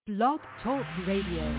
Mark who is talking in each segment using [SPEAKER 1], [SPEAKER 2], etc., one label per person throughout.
[SPEAKER 1] Blog Talk Radio.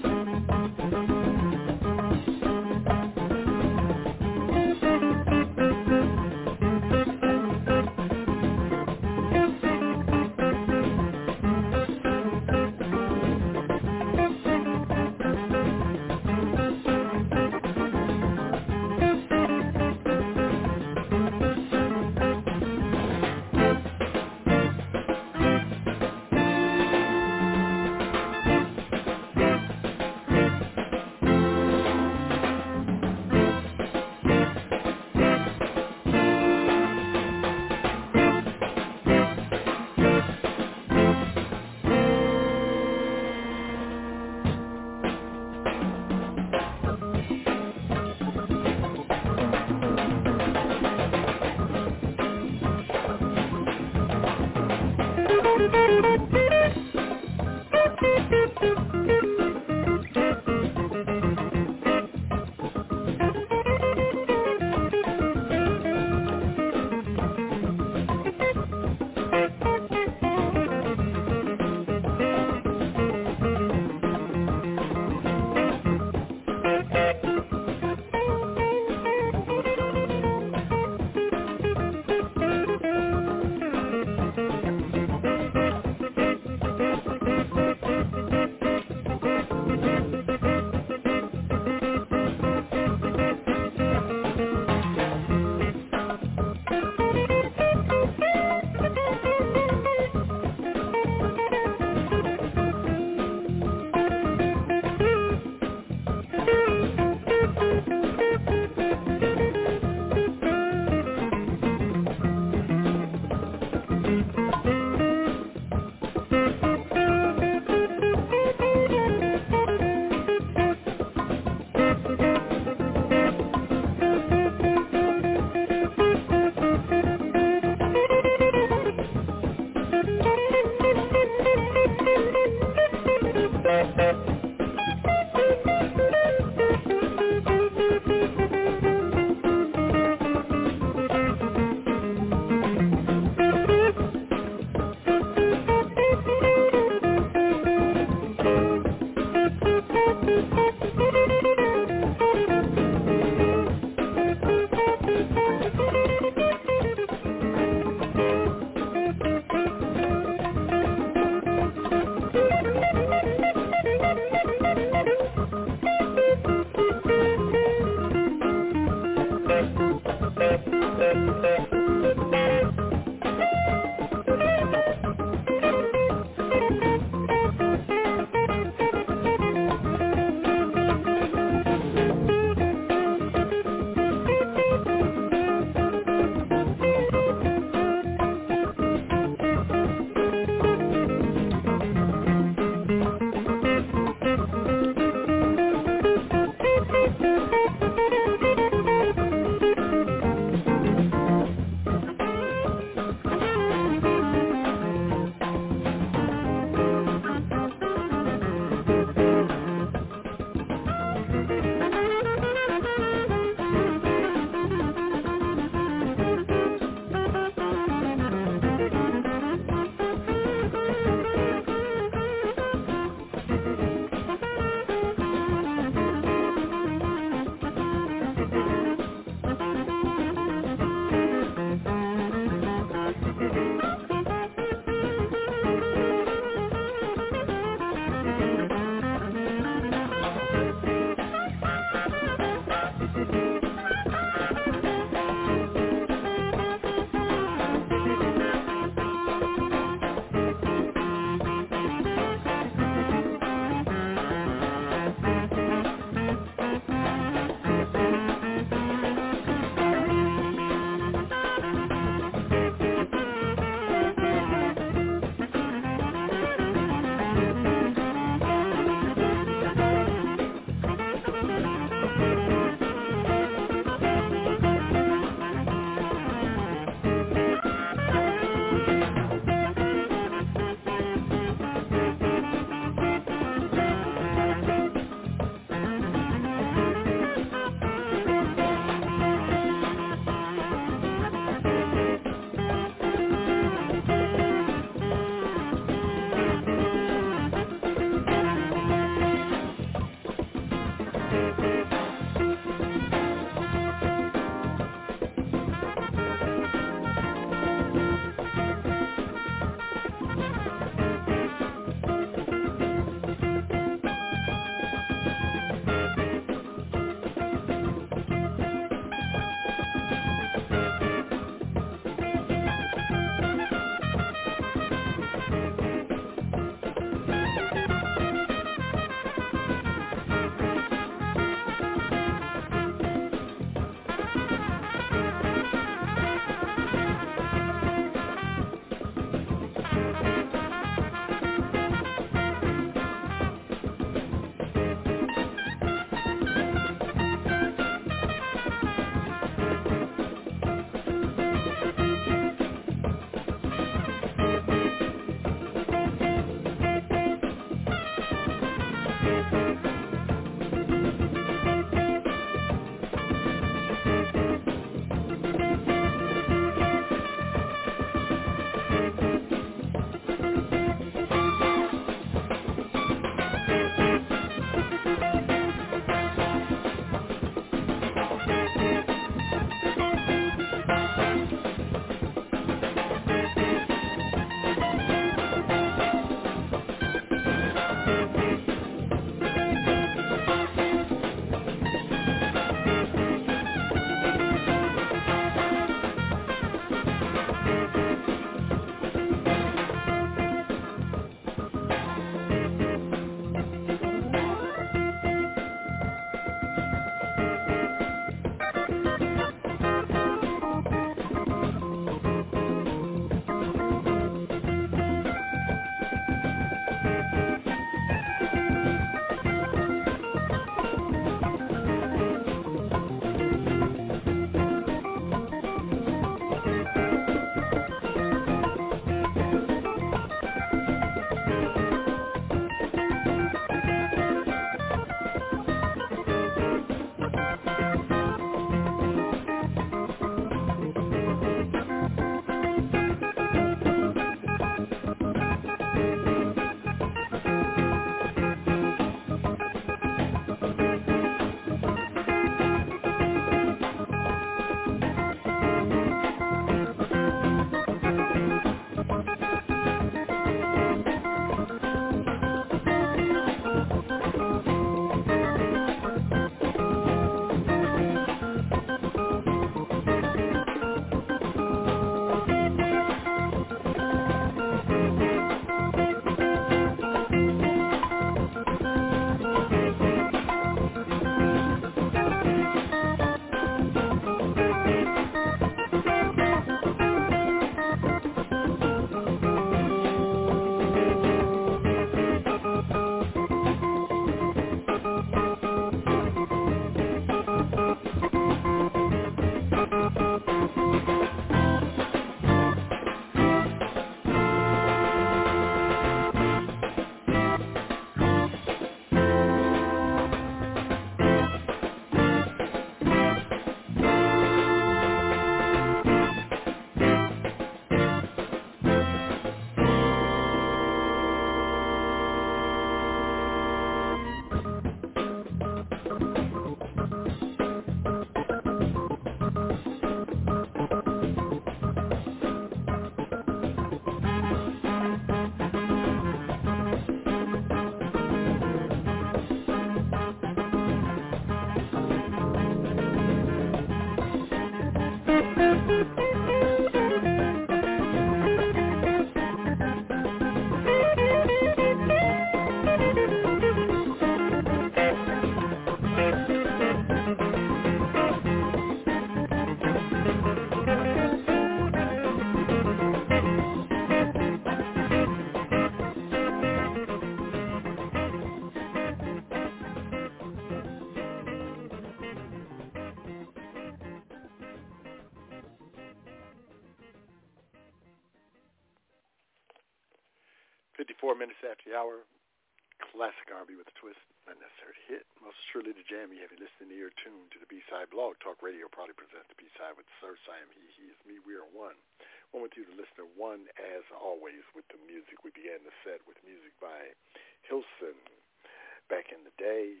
[SPEAKER 2] 54 minutes after the hour, classic R&B with a twist, not necessary to hit. Most truly the jam you have you listening to, you're tuned to the B-Side Blog Talk Radio proudly presents the B-Side with Sir I am he is me, we are one. One with you, the listener, one as always with the music. We began the set with music by Hilson, Back in the Day,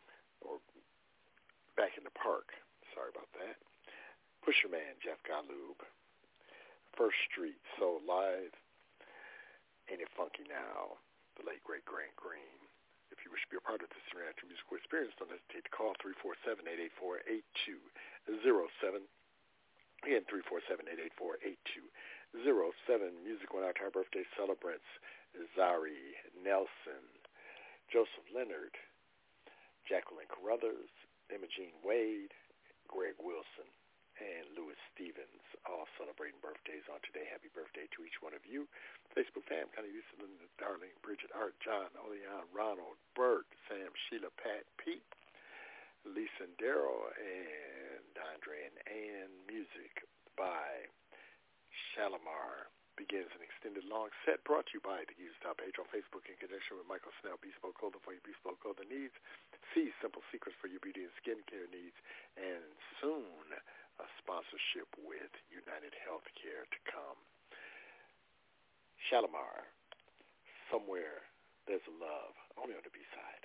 [SPEAKER 2] or Back in the Park, sorry about that. Pusher Man, Jeff Golub, First Street, Soul Live, Ain't It Funky Now, the late, great Grant Green. If you wish to be a part of this interactive musical experience, don't hesitate to call 347-884-8207. Again, 347-884-8207. Music on our birthday celebrants, Zari Nelson, Joseph Leonard, Jacqueline Carruthers, Imogene Wade, Greg Wilson, and Louis Stevens, all celebrating birthdays on today. Happy birthday to each one of you. Facebook fam, Connie Lisa, Linda, Darlene, Bridget, Art, John, Oleon, Ronald, Bert, Sam, Sheila, Pat, Pete, Lisa and Daryl, and Andre and Ann. Music by Shalimar begins an extended long set brought to you by the Use Top page on Facebook in connection with Michael Snell, Bespoke Clothing for your Bespoke Clothing needs. See Simple Secrets for your beauty and skincare needs. And soon, a sponsorship with United Healthcare to come. Shalimar, Somewhere There's a Love, only on the B-Side.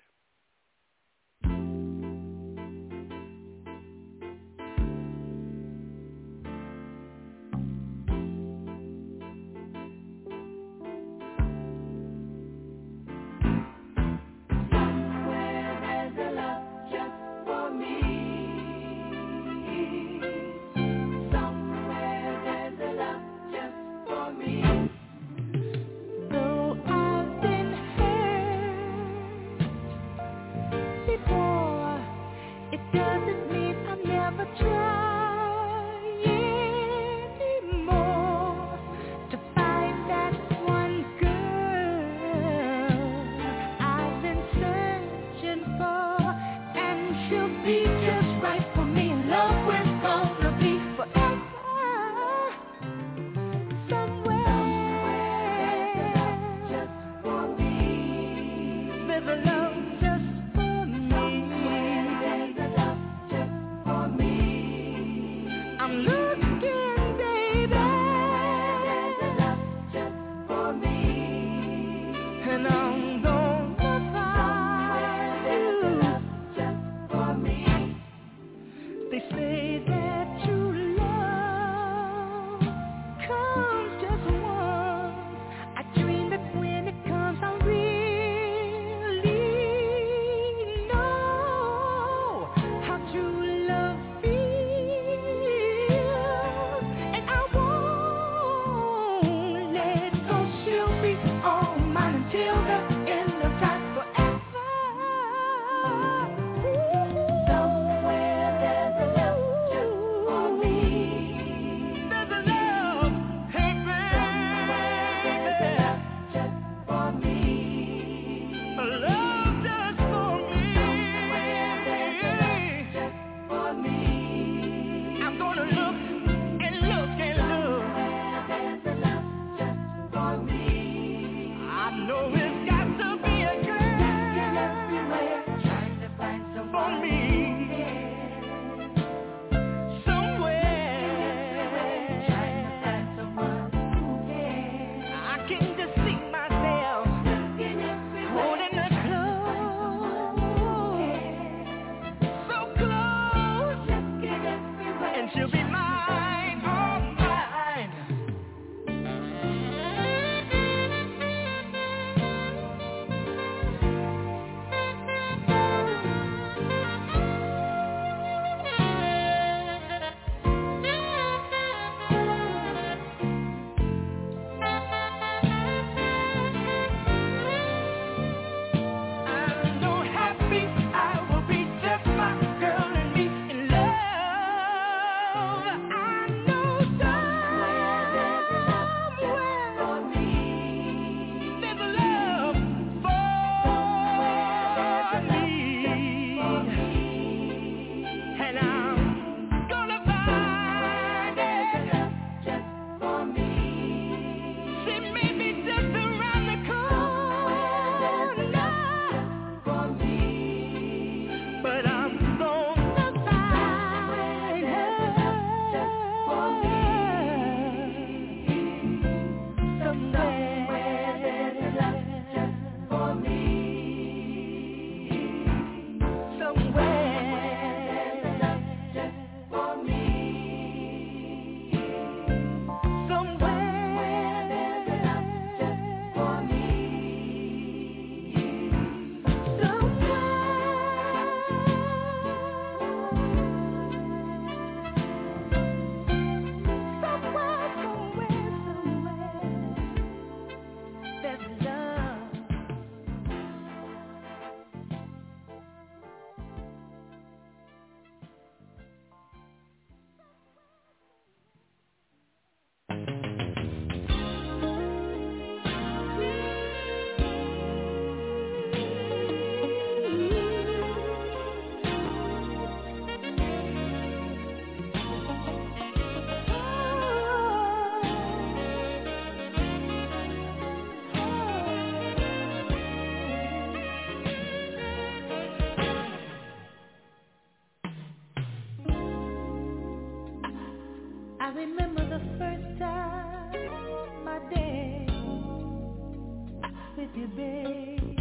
[SPEAKER 1] remember the first time I danced with you, baby.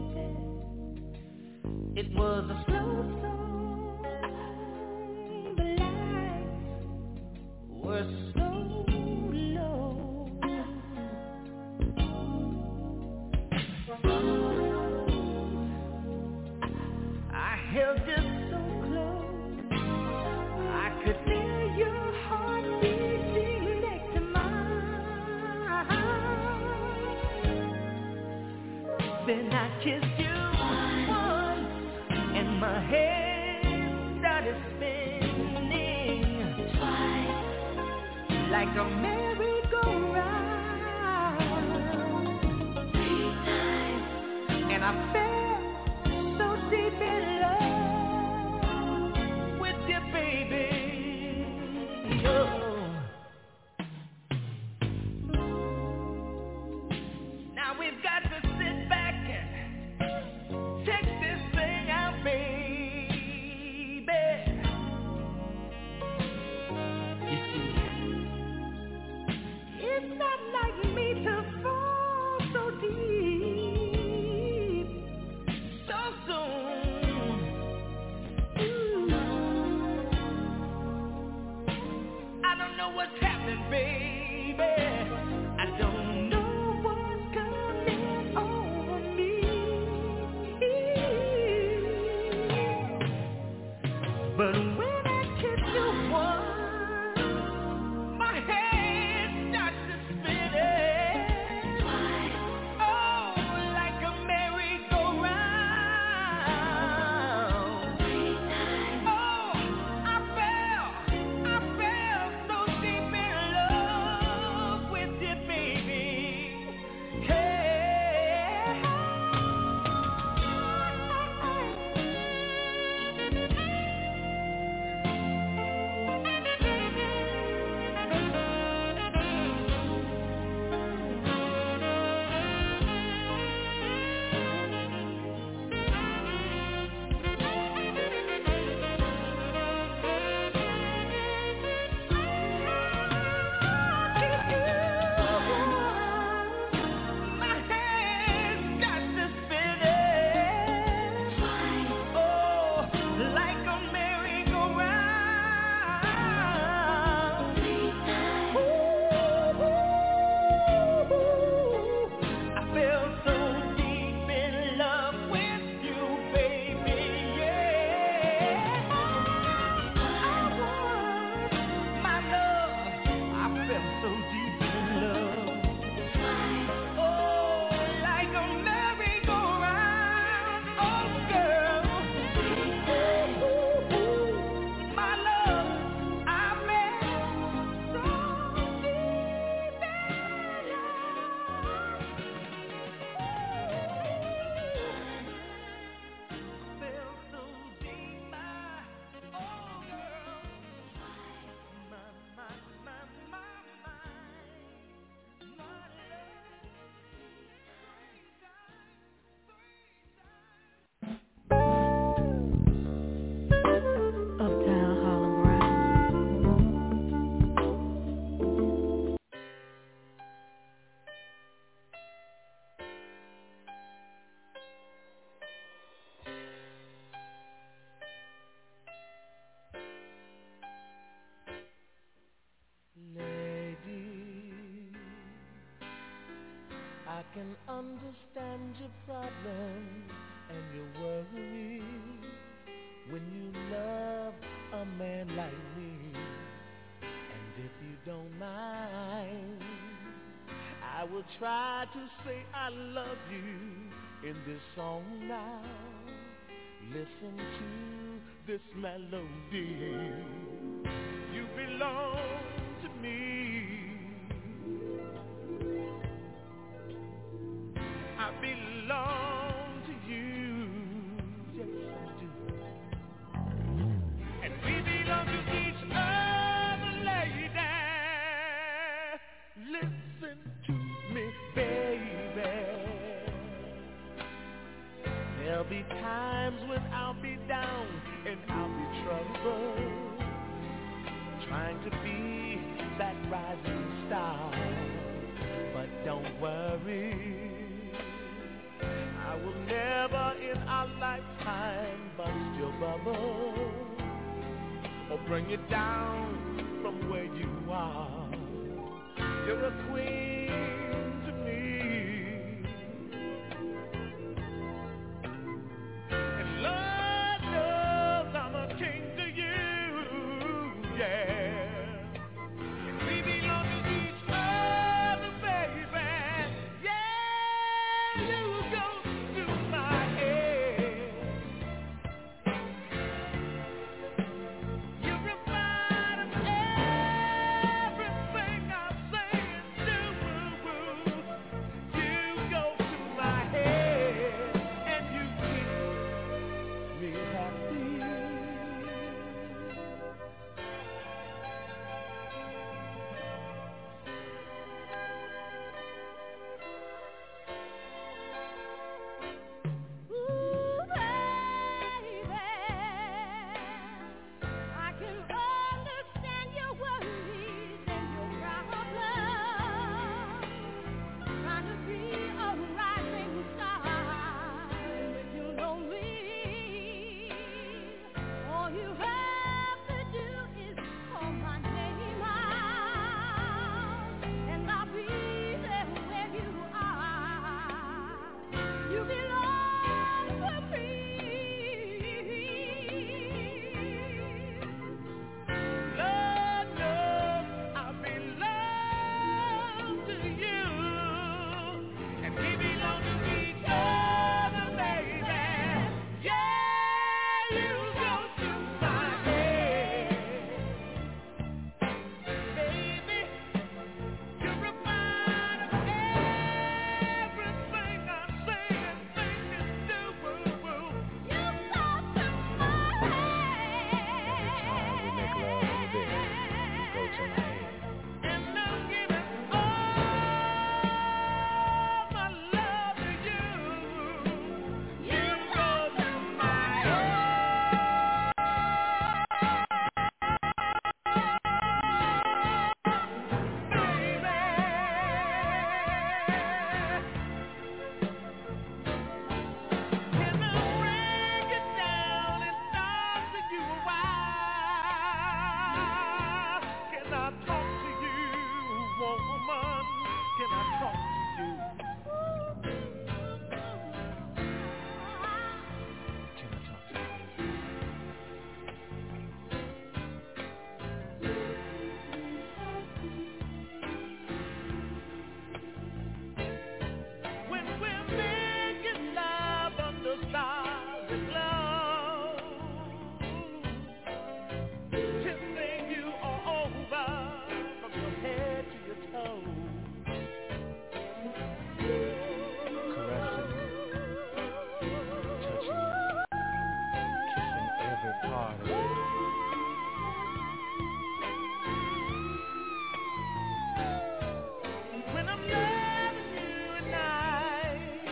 [SPEAKER 1] It was a slow song, the lights were so low. I held you so close, I could feel your heart beating next to mine. Then I kissed you once, and my head started spinning twice, like a merry-go-round. 3 times, and I fell so deep in love with you, baby. Oh. Now we've got to sit back and check this thing out, baby. You see, it's not like me to fall so deep so soon. Ooh. I don't know what's happening, baby. I don't know what's coming over me. But when I kiss you once, my head starts to spin. Oh, like a merry-go-round. 3 times. Oh, I fell so deep in love with you, baby. My head starts to spin. Oh, like a merry-go-round. 3 times. I fell so deep in love with you, baby. Yeah. My love, I fell so deep in love. Oh, like a merry-go-round. Oh, girl. My love, I fell so deep in love. Fell so deep, oh, girl. My Uptown Harlem Brown. Lady, I can understand your problems and your worries when you love a man like me. And if you don't mind, I will try to say I love you in this song now. Listen to this melody. You belong to me. I belong to you. Yes, I do. And we belong to each other, lady. Listen to me, baby. There'll be times when I'll be down and I'll be troubled, trying to be that rising star. But don't worry, I will never in our lifetime bust your bubble or bring you down from where you are. You're a queen to me, and Lord knows I'm a king to you, yeah. And we belong to each other, baby, yeah. You go through my head. You remind of everything I say and do. You go through my head and you keep me happy. Ooh, baby, I can understand your worries and your problems. Trying to be a rising star when you're lonely. All you have to do is call my name out, and I'll be there where you are. You belong to me. Lord knows I belong to you, and we belong to each other, baby. Yeah, you go through my head, baby. You remind of everything I say and think and do. You go through my head. Every time we make love in the bed, you go to my head. And I'm giving all my love to you. You go through my head, baby. Can I break it down and talk to you a while? Can I talk to you, woman? Can I talk to you? Can I talk to you? When we're making love under stars aglow, kissing you all over from your head to your toes, caressing you, touching you, kissing every part of you. When I'm loving you at night,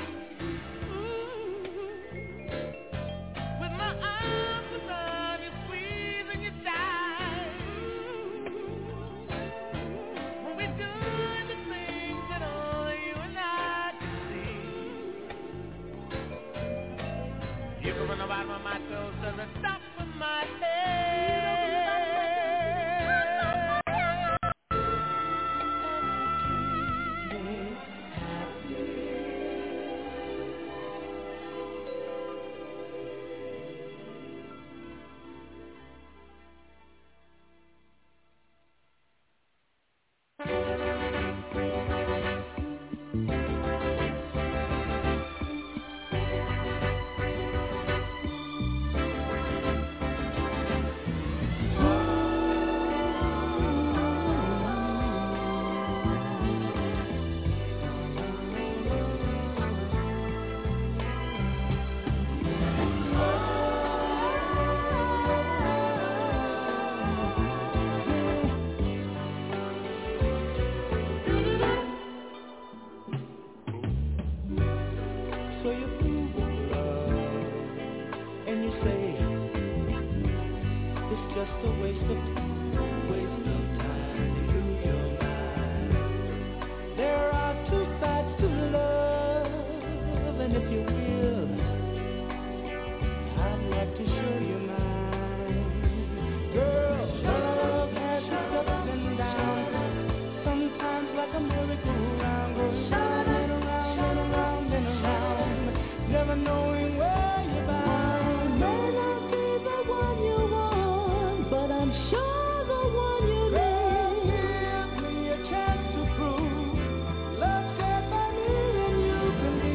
[SPEAKER 1] with my arms around you, squeezing you tight, when we're doing the things that only you and I can see. You from the bottom of my toes to the top of my head. knowing where you're bound. May not be the one you want, but I'm sure the one you need. Give me a chance to prove love shared by me and you can be.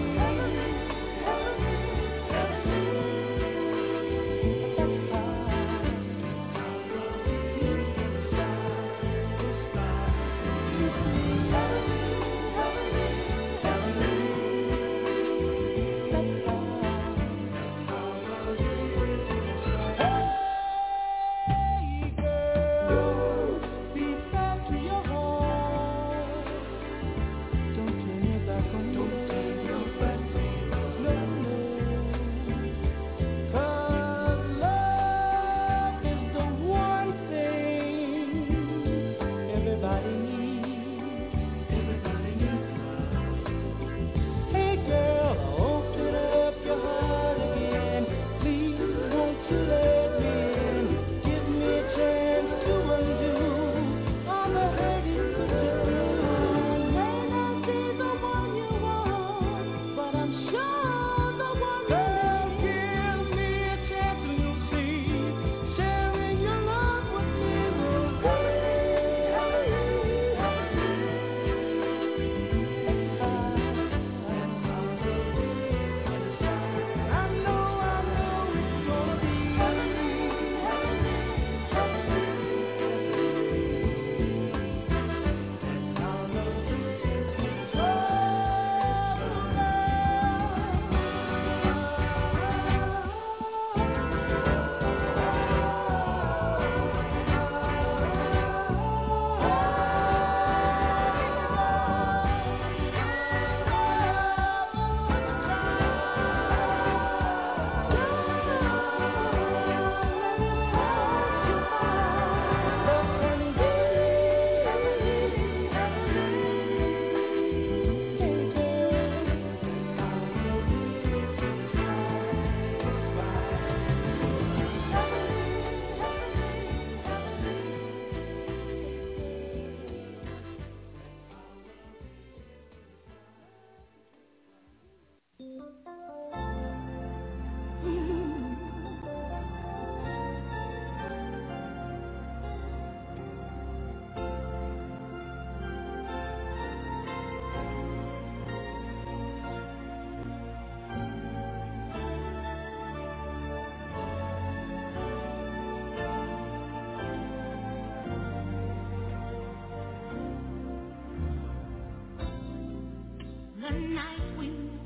[SPEAKER 3] The night we met,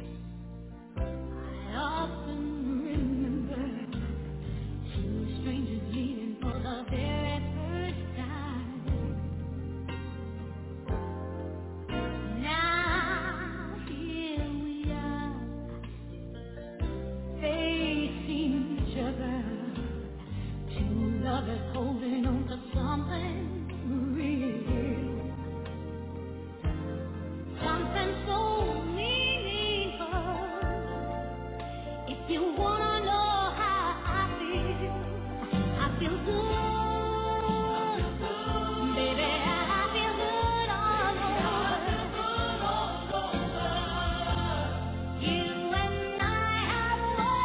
[SPEAKER 3] I often remember two strangers meeting for the very first time. Now here we are, facing each other, two lovers holding on to something real. Something so meaningful. If you wanna know how I feel good, baby, I feel good all over. You and I have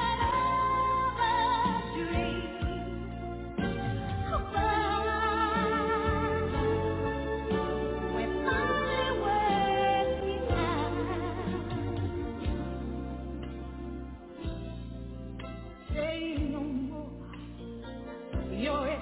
[SPEAKER 3] one of a dream. We're finally working out. Say no more. You're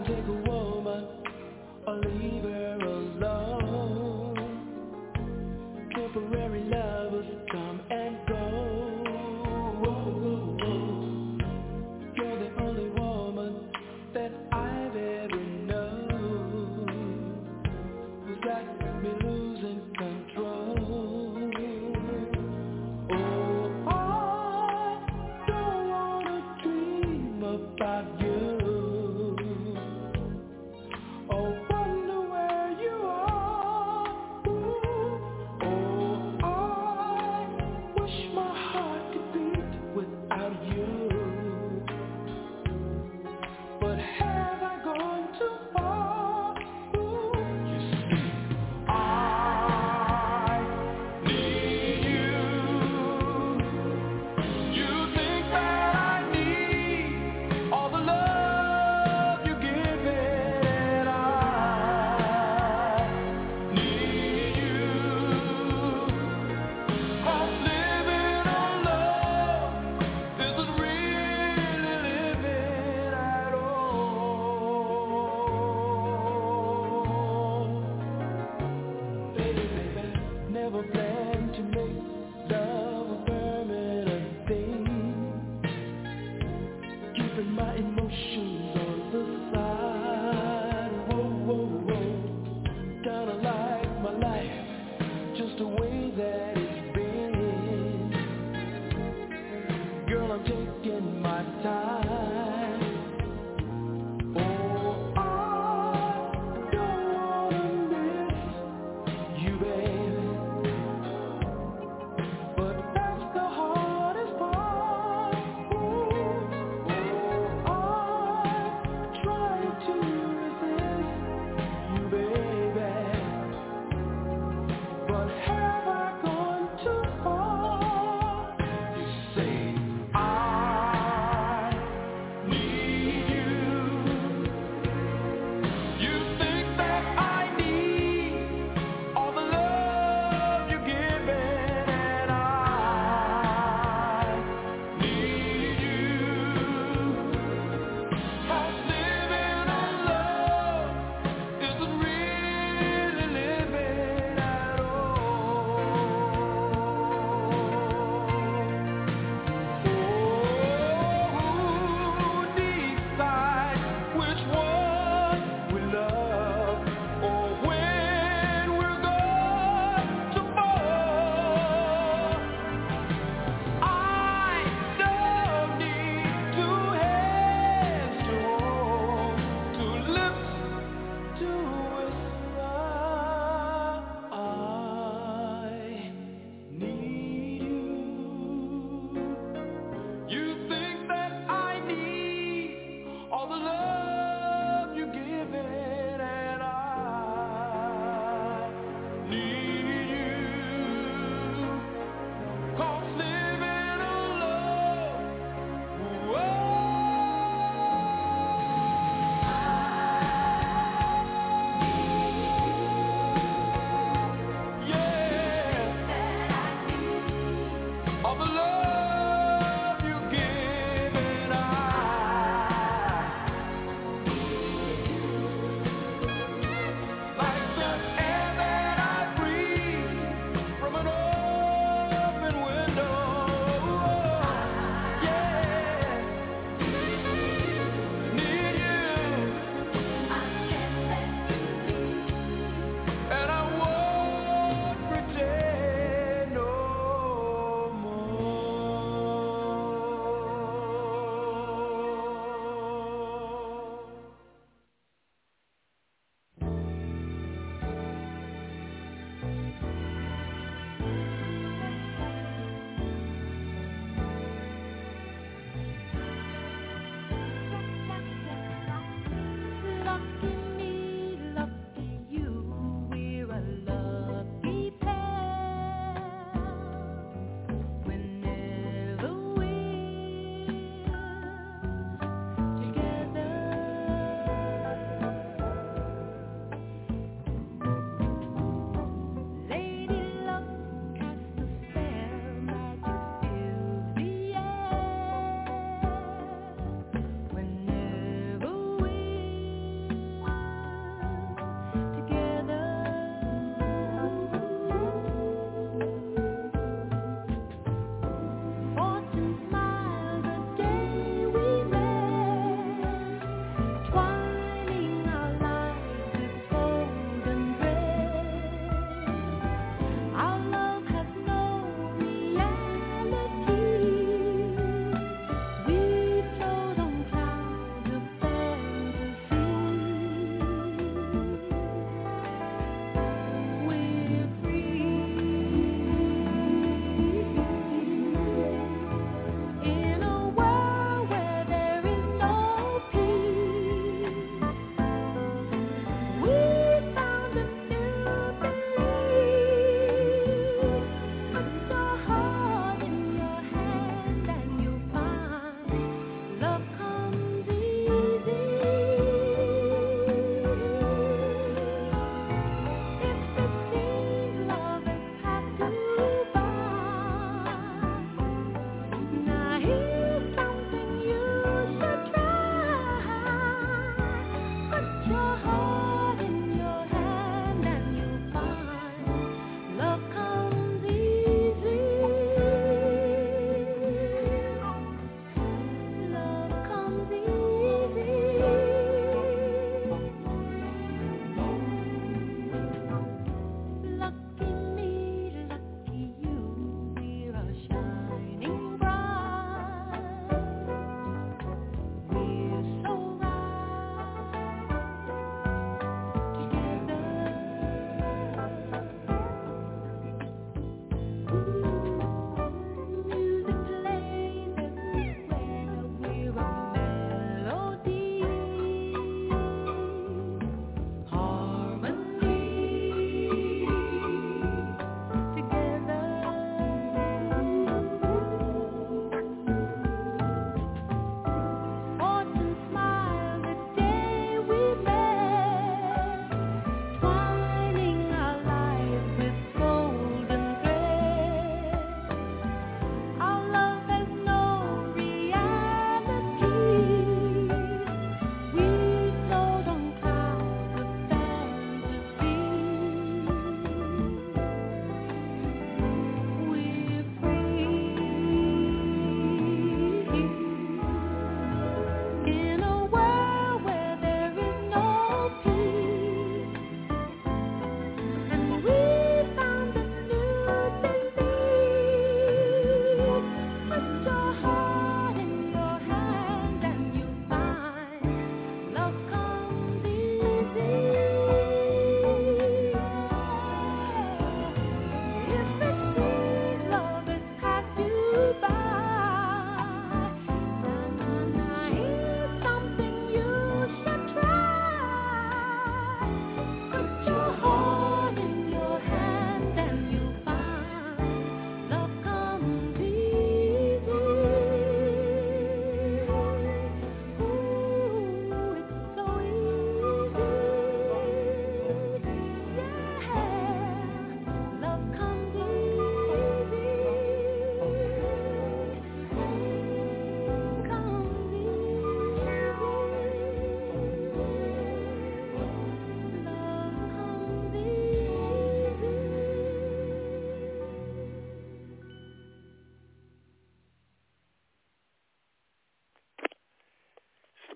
[SPEAKER 1] take a woman or leave her alone. Temporary lovers come and go. You're the only woman that I've ever known who's got me losing control. Oh, I don't wanna dream about you. Oh, wonder where you are. Ooh. Oh, I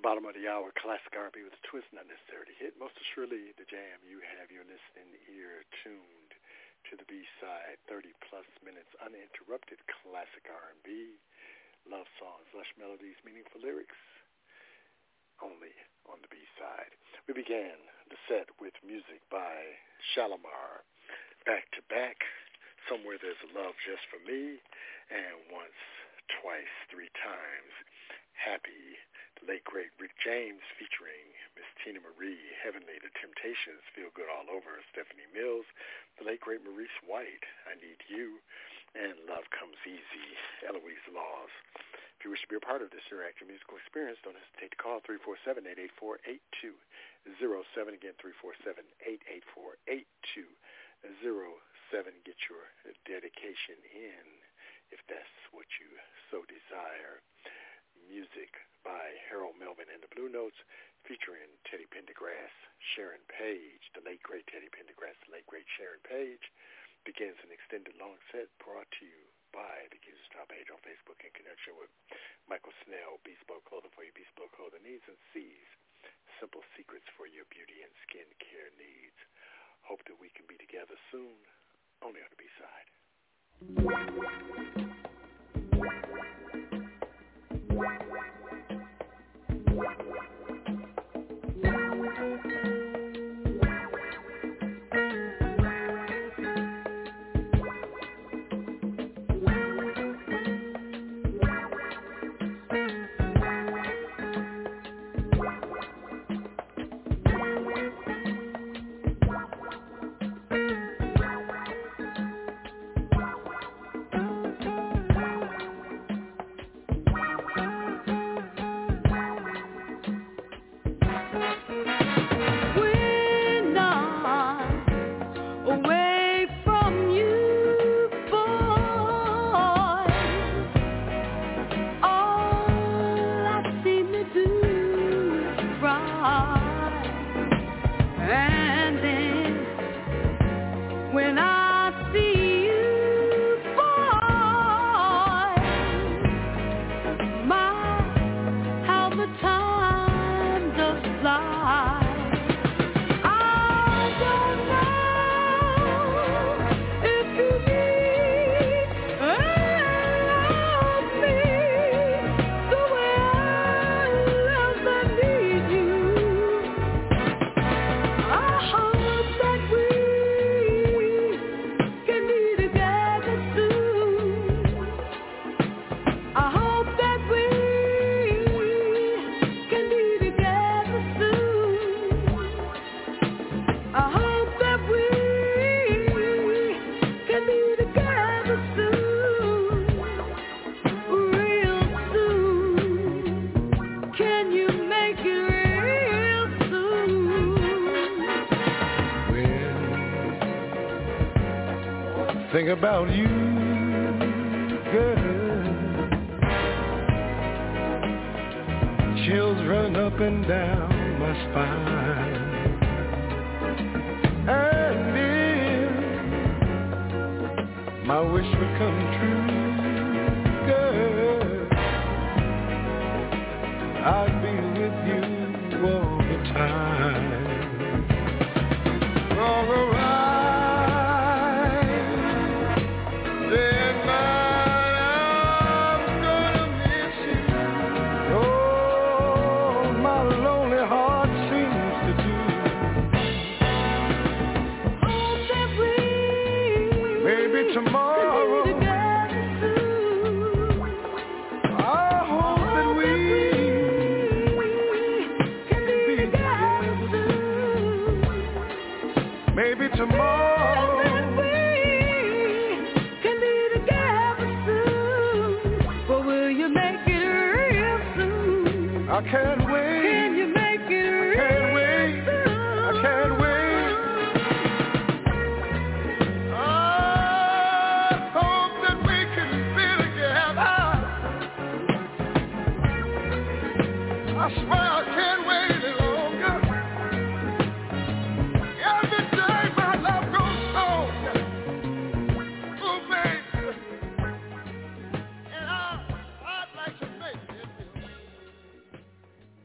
[SPEAKER 2] Bottom of the hour, classic R&B with a twist, not necessarily hit. Most assuredly, the jam you have your listening ear tuned to the B-side. 30-plus minutes uninterrupted classic R&B, love songs, lush melodies, meaningful lyrics, only on the B-side. We began the set with music by Shalamar, Back to Back, Somewhere There's a Love Just for Me, and Once, Twice, Three Times, Happy. The late, great Rick James featuring Miss Tina Marie, Heavenly, The Temptations, Feel Good All Over, Stephanie Mills, the late, great Maurice White, I Need You, and Love Comes Easy, Eloise Laws. If you wish to be a part of this interactive musical experience, don't hesitate to call 347-884-8207. Again, 347-884-8207. Get your dedication in if that's what you so desire. Music by Harold Melvin and the Blue Notes, featuring Teddy Pendergrass, Sharon Page, the late great Teddy Pendergrass, the late great Sharon Page, begins an extended long set brought to you by the User Style page on Facebook in connection with Michael Snell, Bespoke Clothing for your bespoke clothing needs, and C's Simple Secrets for your beauty and skin care needs. Hope that we can be together soon, only on the B-side.
[SPEAKER 1] Think about you, girl. Chills run up and down my spine. And if my wish would come true, girl, I'd be with you all the time. All around. I can't wait. Can you make it real? I can't wait. I can't wait. I hope that we can be together. I swear I can't wait any longer. Every day my love grows stronger. Oh, baby. And I'd like to make it.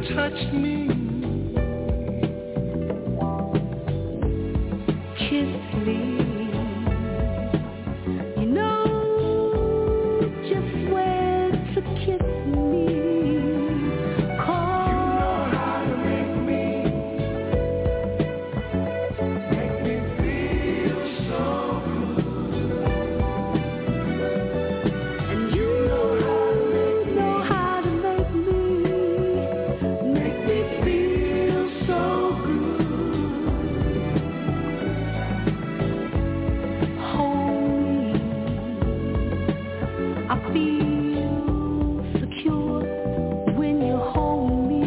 [SPEAKER 1] touch me, kiss me. You know just where to kiss me. 'Cause you know how to make me feel so good. And you know how to make me feel so good. Hold me, I feel secure when you hold me.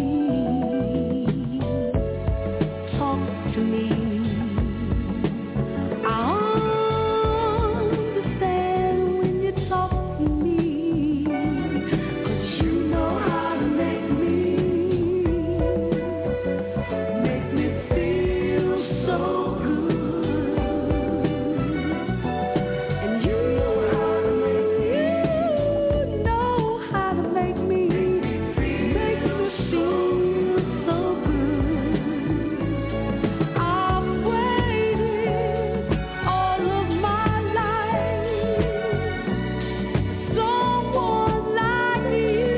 [SPEAKER 1] Talk to me, I understand when you talk to me. 'Cause you know how to make me feel so good. And you know how to make me feel so good. I've waited all of my life, someone like you.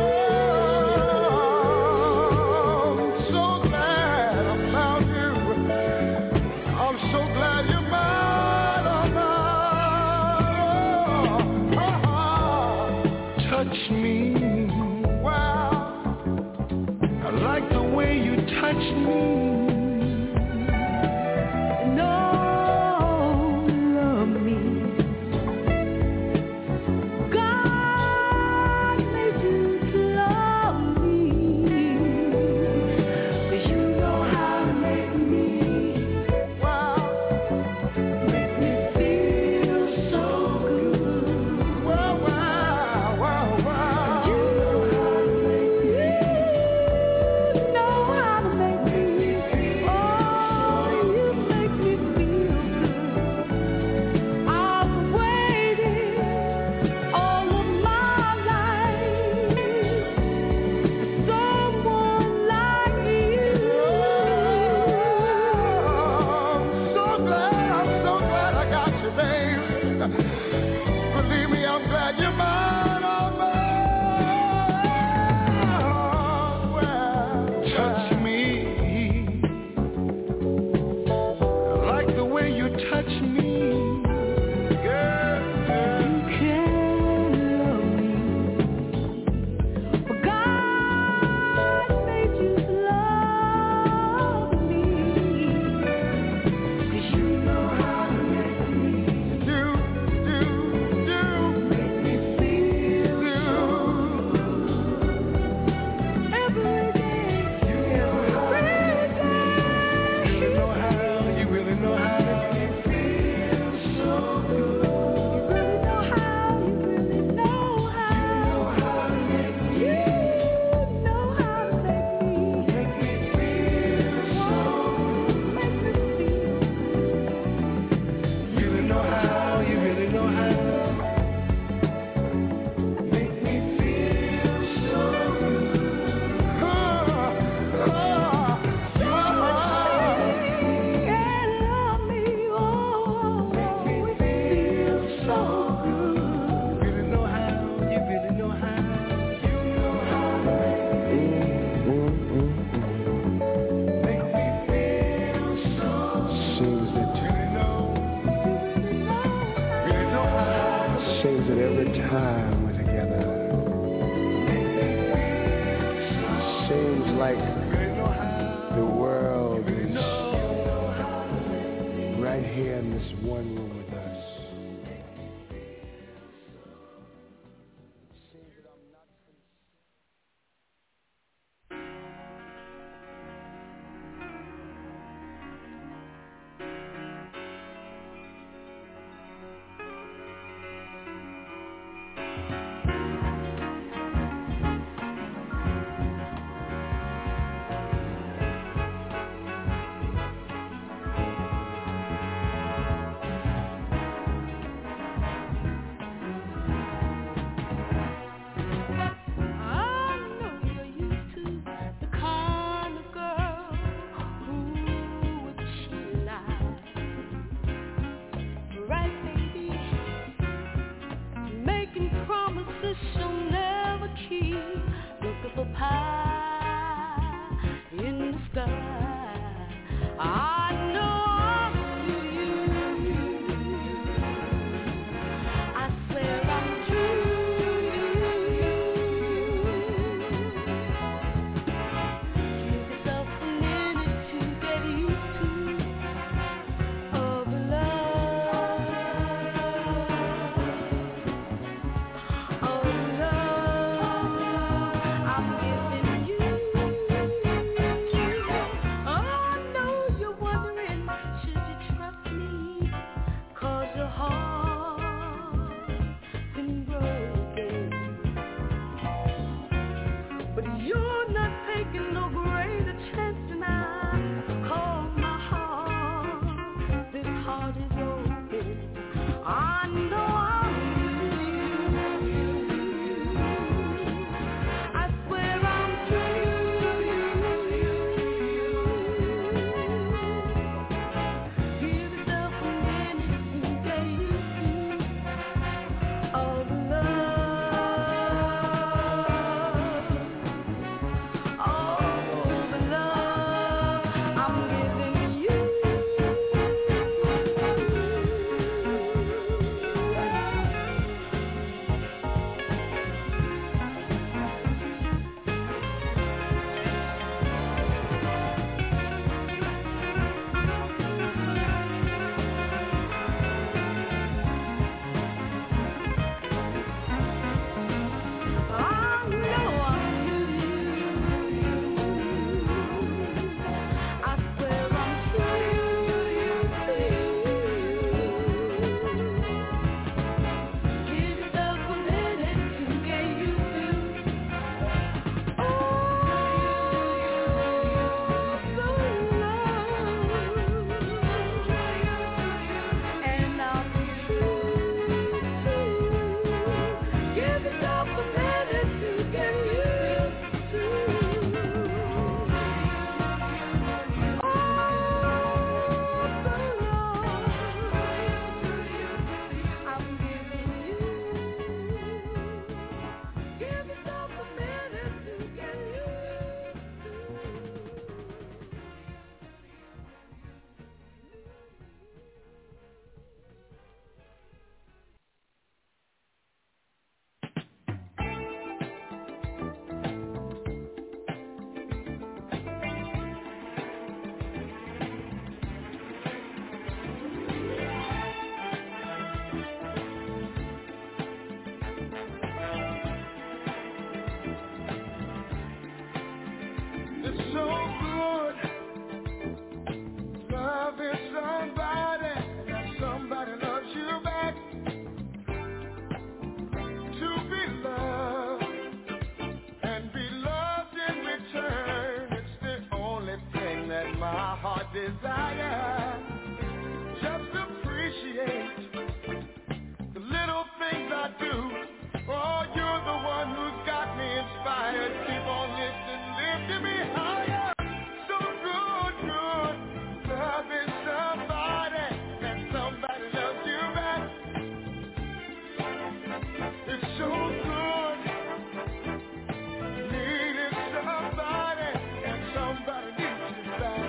[SPEAKER 1] I'm so glad I found you. I'm so glad you're mine. Touch me. Wow. I like the way you touch me. No, love me. God made you to love me. 'Cause you know how to make me, wow, make me feel so good. Wow, wow, wow, wow. You know how to make me, oh, you make me feel good. I've waited all of my life for someone like you. I'm so glad I got you, babe. Believe me, I'm glad you're mine. Touch me. I like the way you touch me. Girl, you can love me. But God made you to love me. 'Cause you know how to make me make me feel so every day. You really know how to make me feel so good. You really know how to make me, you know how to make me feel so good. Make me feel. You really know how make me feel so good. And love me, oh, make me feel so good. You really know how to make me, make me feel so good. Sings it, really know how. Sings it every time we're together. Seems like the world is right here in this one room with us. Loving somebody, that somebody loves you back. To be loved and be loved in return, it's the only thing that my heart desires. Just appreciate the little things I do. Oh, you're the one who's got me inspired. Keep on lifting me higher. So good, loving somebody, and somebody loves you back. It's so good, needing somebody, and somebody needs you back.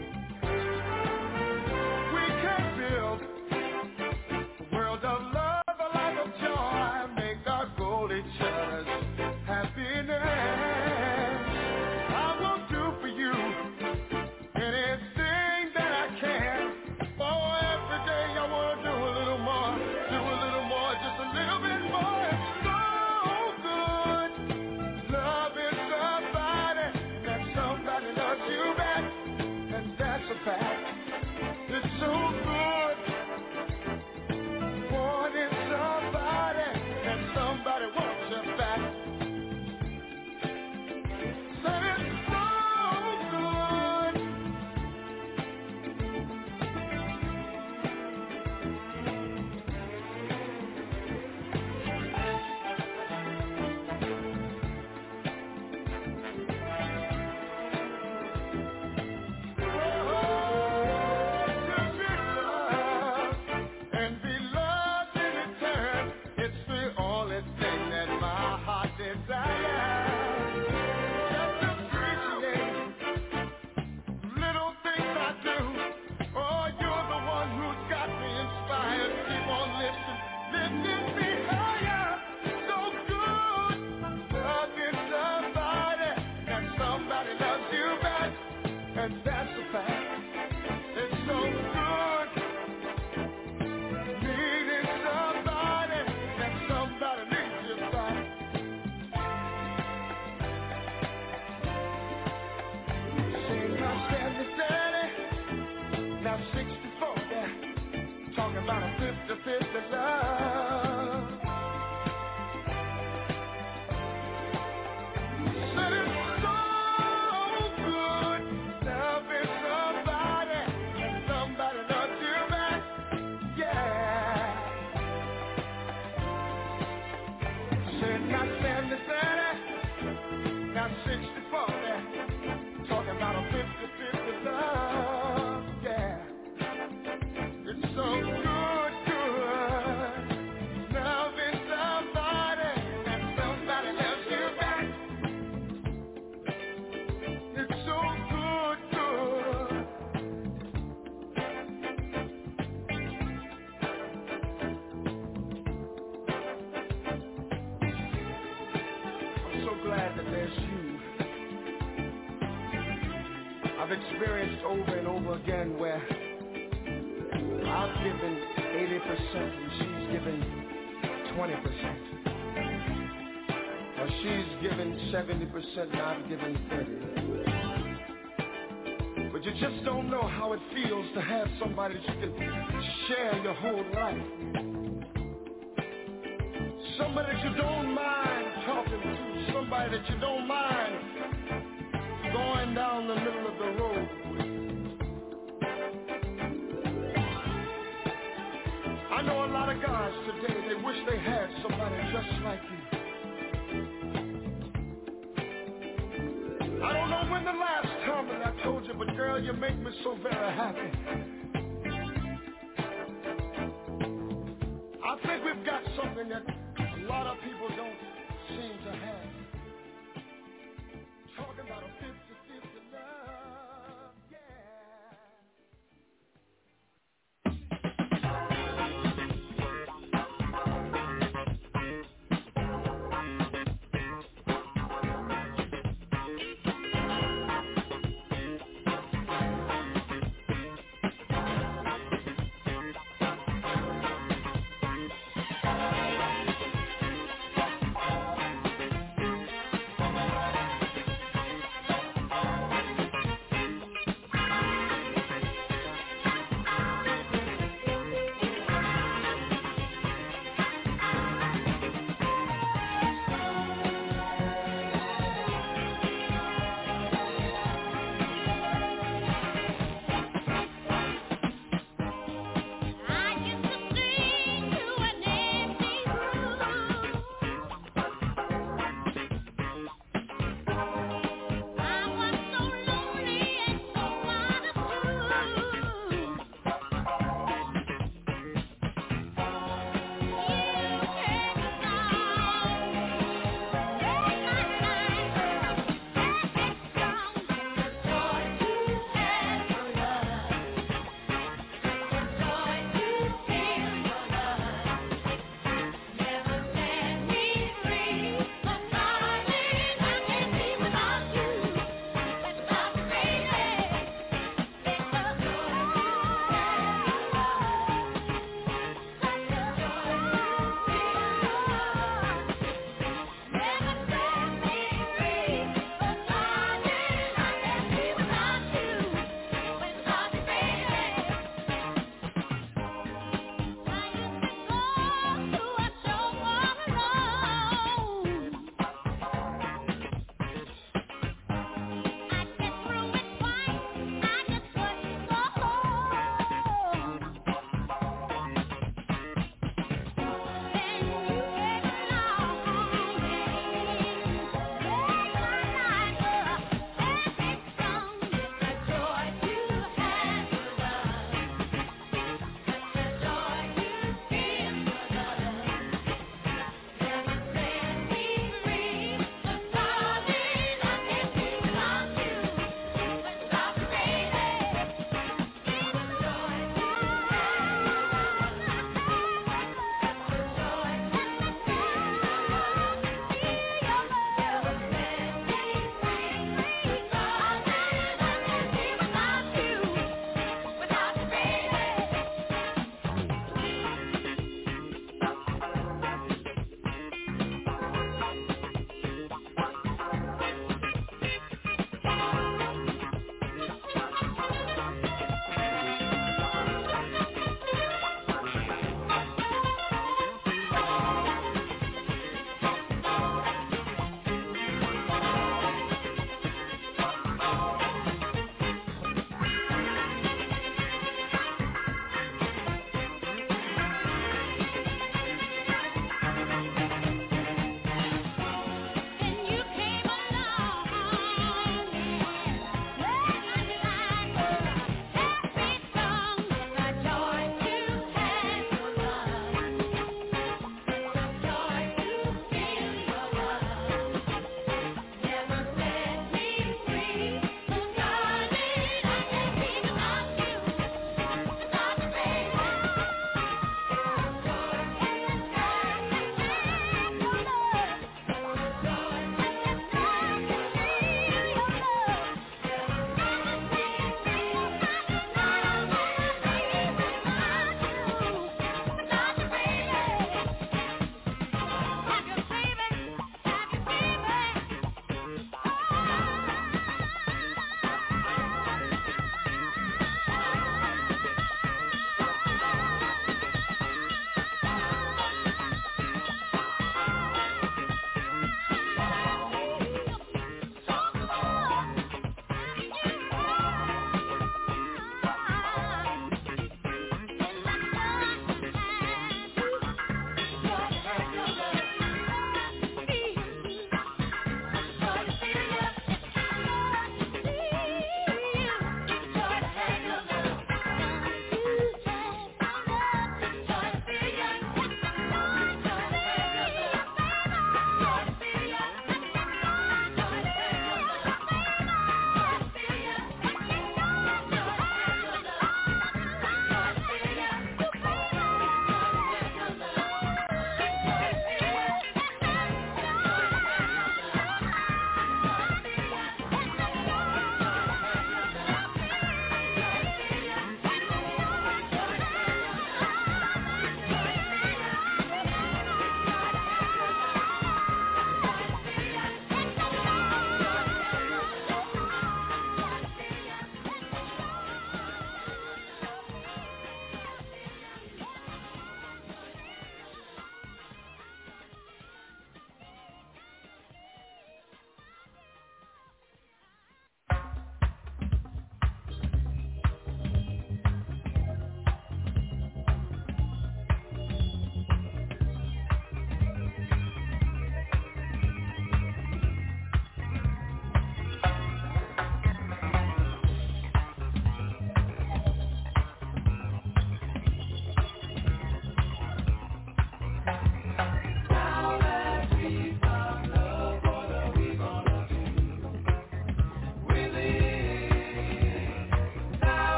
[SPEAKER 1] We can build a world of love, a life of joy, make our goal each other's happiness. I will do for you anything that I can. Oh, every day I want to do a little more, just a little bit more. It's so good, loving somebody, that somebody loves you back, and that's a fact. It's so good, wanting somebody, and somebody wants you back. Said it's so good. To be loved and be loved in return, it's the only thing that my heart desires. Just appreciate little things I do. Oh, you're the one who's got me inspired. Keep on lifting me higher. So good, loving somebody, and somebody loves you back, and that's a fact. It's so good, needing somebody, and somebody needs you back. Say now 70-30, now 64, yeah. Talking about a 50-50 love. Said it's so good, loving somebody, and somebody loves you back, yeah. Said not 70-30, not 60-40, talking about a 50-50 love, yeah. It's so good, loving somebody, and somebody loves you back. It's so good. I'm so glad that there's you. I've experienced over and over again where I've given 80% and she's given 20%. Or she's given 70% and I've given 30%. But you just don't know how it feels to have somebody that you can share your whole life. Somebody that you don't mind talking to. Somebody that you don't mind going down the middle of the road with. I know a lot of guys today, they wish they had somebody just like you. I don't know when the last time that I told you, but girl, you make me so very happy. I think we've got something that a lot of people don't seem to have. Talking about a 50-50 love, yeah.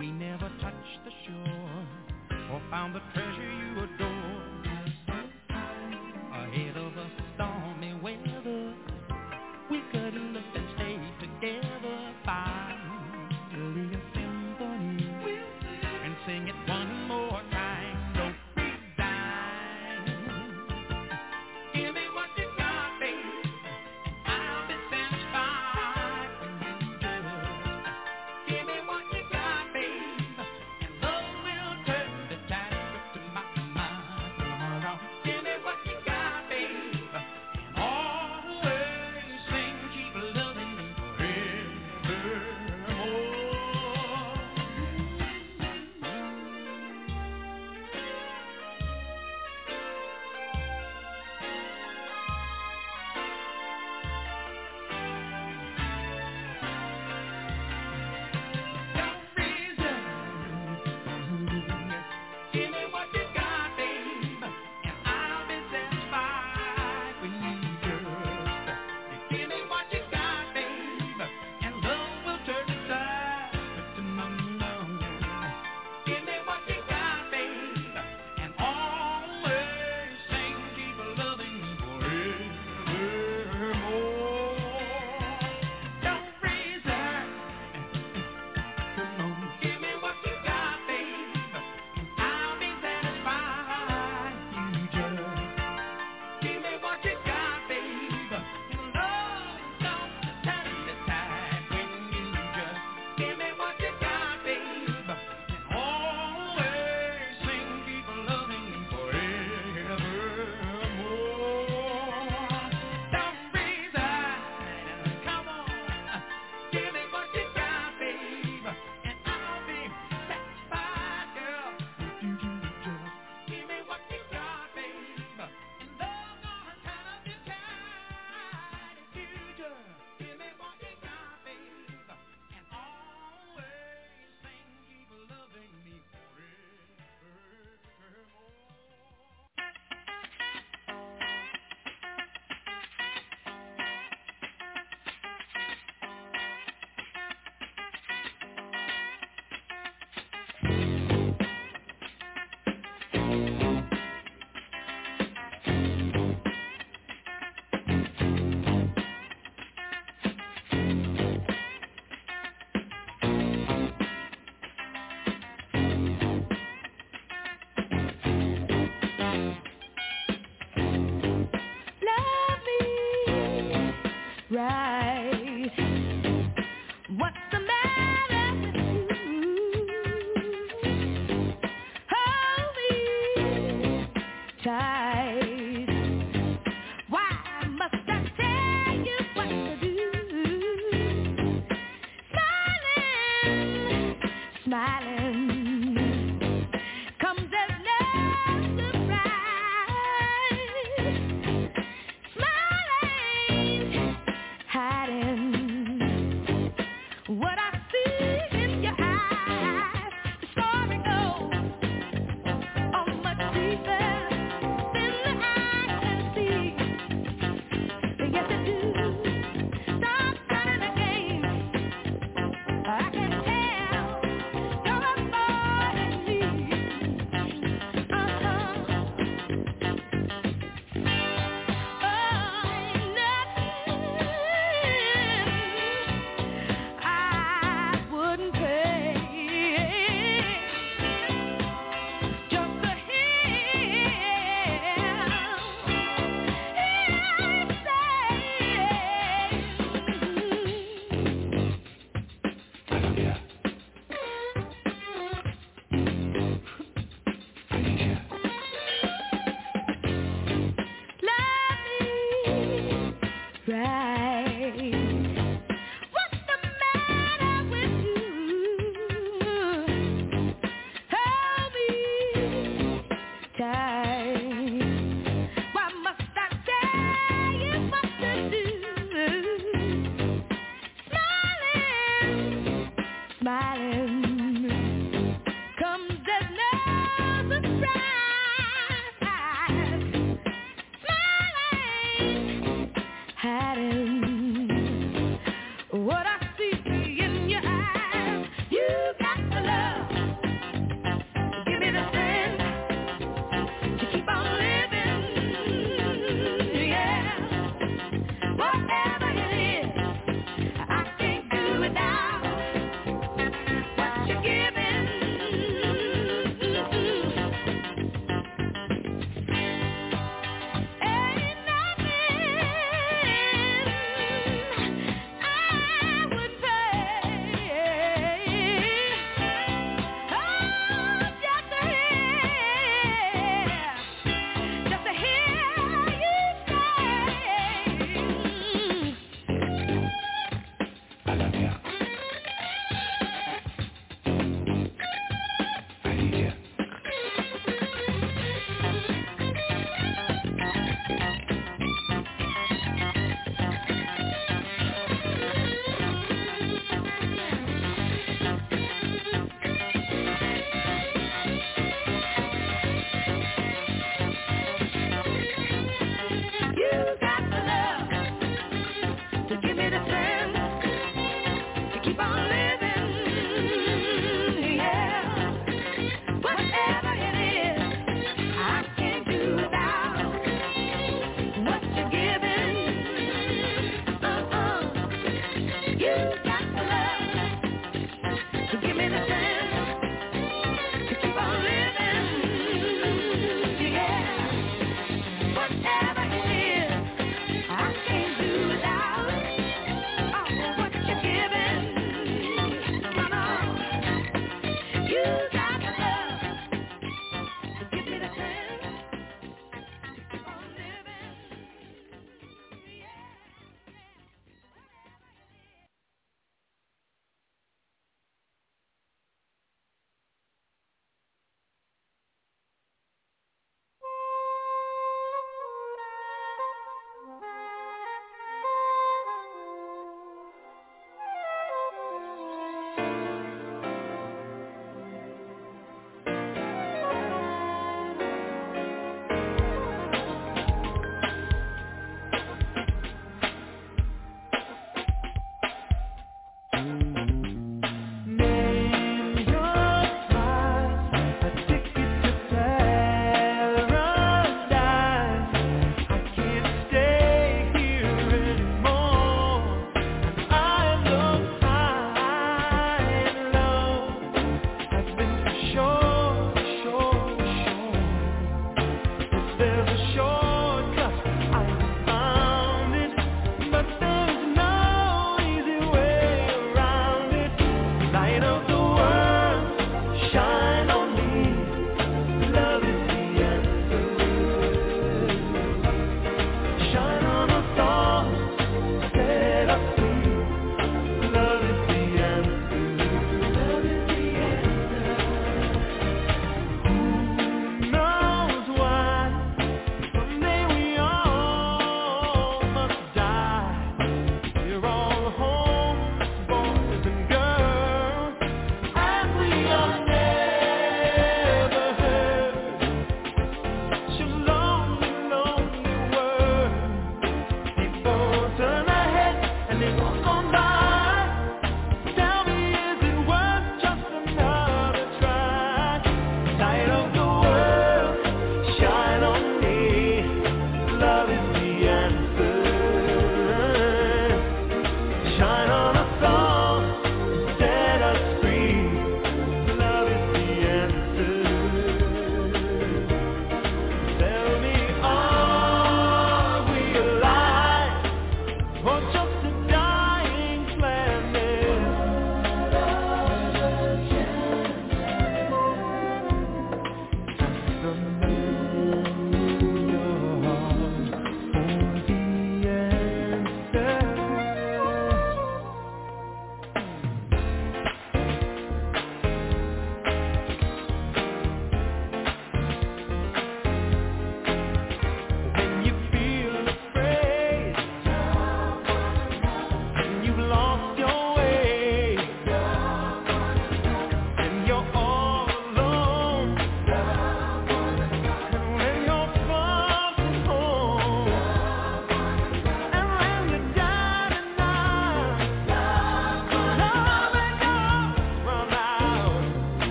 [SPEAKER 4] we never touched the shore or found the treasure you adore. Ahead of us stormy weather, we could look and stay together. Finally a symphony, and sing it one more time. Don't resign. Give me what you got, baby. I'll be satisfied when you just give me what you got, babe. And love will turn the tide to my mind. Give me what you got, babe.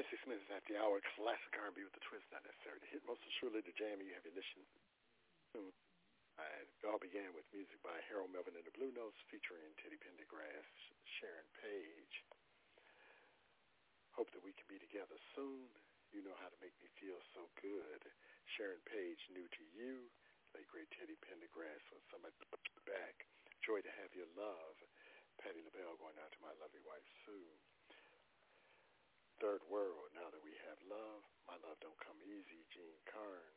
[SPEAKER 2] 26 minutes after the hour, classic R&B with the twist, not necessary to hit. Most assuredly the jam you have your listen. It all began with music by Harold Melvin and the Blue Notes featuring Teddy Pendergrass, Sharon Page. Hope that we can be together soon. You know how to make me feel so good. Sharon Page, New to You. Late great Teddy Pendergrass, When Somebody Loves You Back. Joy to Have Your Love. Patti LaBelle going out to my lovely wife Sue. Third World, Now That We Have Love. My Love Don't Come Easy, Gene Carn.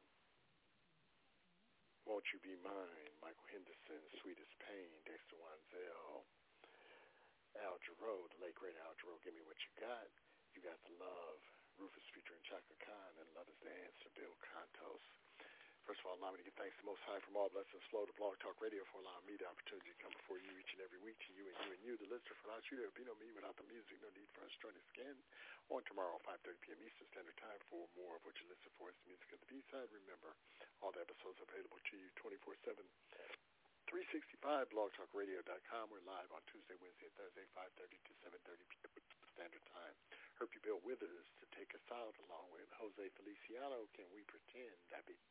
[SPEAKER 2] Won't You Be Mine, Michael Henderson, Sweetest Pain, Dexter Wanzel. Al Jarreau, the late great Al Jarreau, Give Me What You Got. You Got the Love. Rufus featuring Chaka Khan and Love Is the Answer, Bill Contos. First of all, allow me to give thanks to Most High from all blessings flow to Blog Talk Radio for allowing me the opportunity to come before you each and every week to you and you and you, the listener. For without you, there would be no me without the music. No need for us to join us again on tomorrow, 5:30 p.m. Eastern Standard Time for more of what you listen for is the music of the B-side. Remember, all the episodes are available to you 24/7, 365, blogtalkradio.com. We're live on Tuesday, Wednesday, and Thursday, 5:30 to 7:30 p.m. Standard Time. Herbie Bill Withers to take us out along with Jose Feliciano. Can we pretend that be?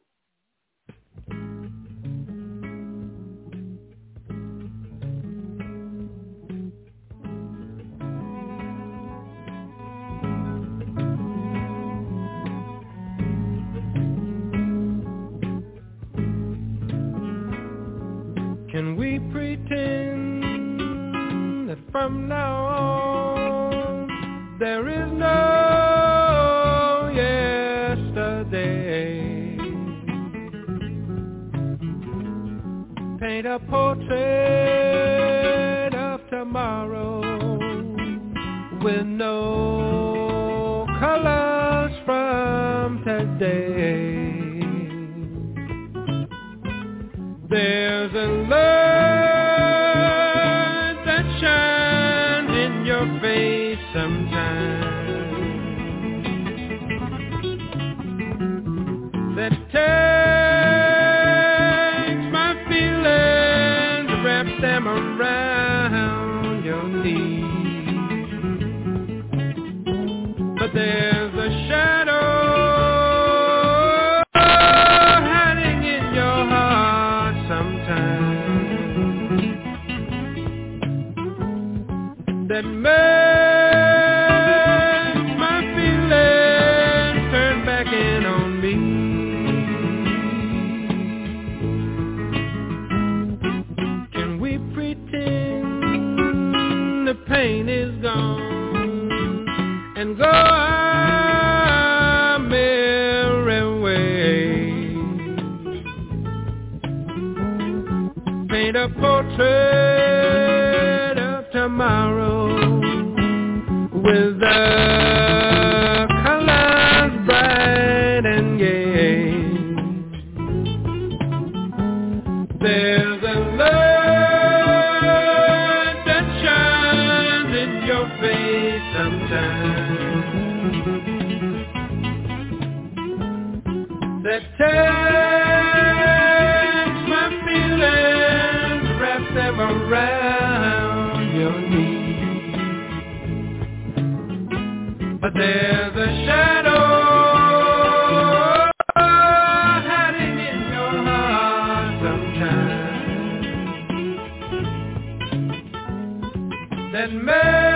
[SPEAKER 4] Can we pretend that from now on there is no yesterday? Paint a portrait of tomorrow with no colors from today. There's a light that shines in your face sometimes that takes my feelings, wraps them around your knees. But there's a shadow that makes my feelings turn back in on me. Can we pretend the pain is gone and go our merry way? Paint a portrait of tomorrow with the colors bright and gay. There's a light that shines in your face sometimes that takes my feelings, wraps them around your knees. But there's a shadow hiding in your heart sometimes that makes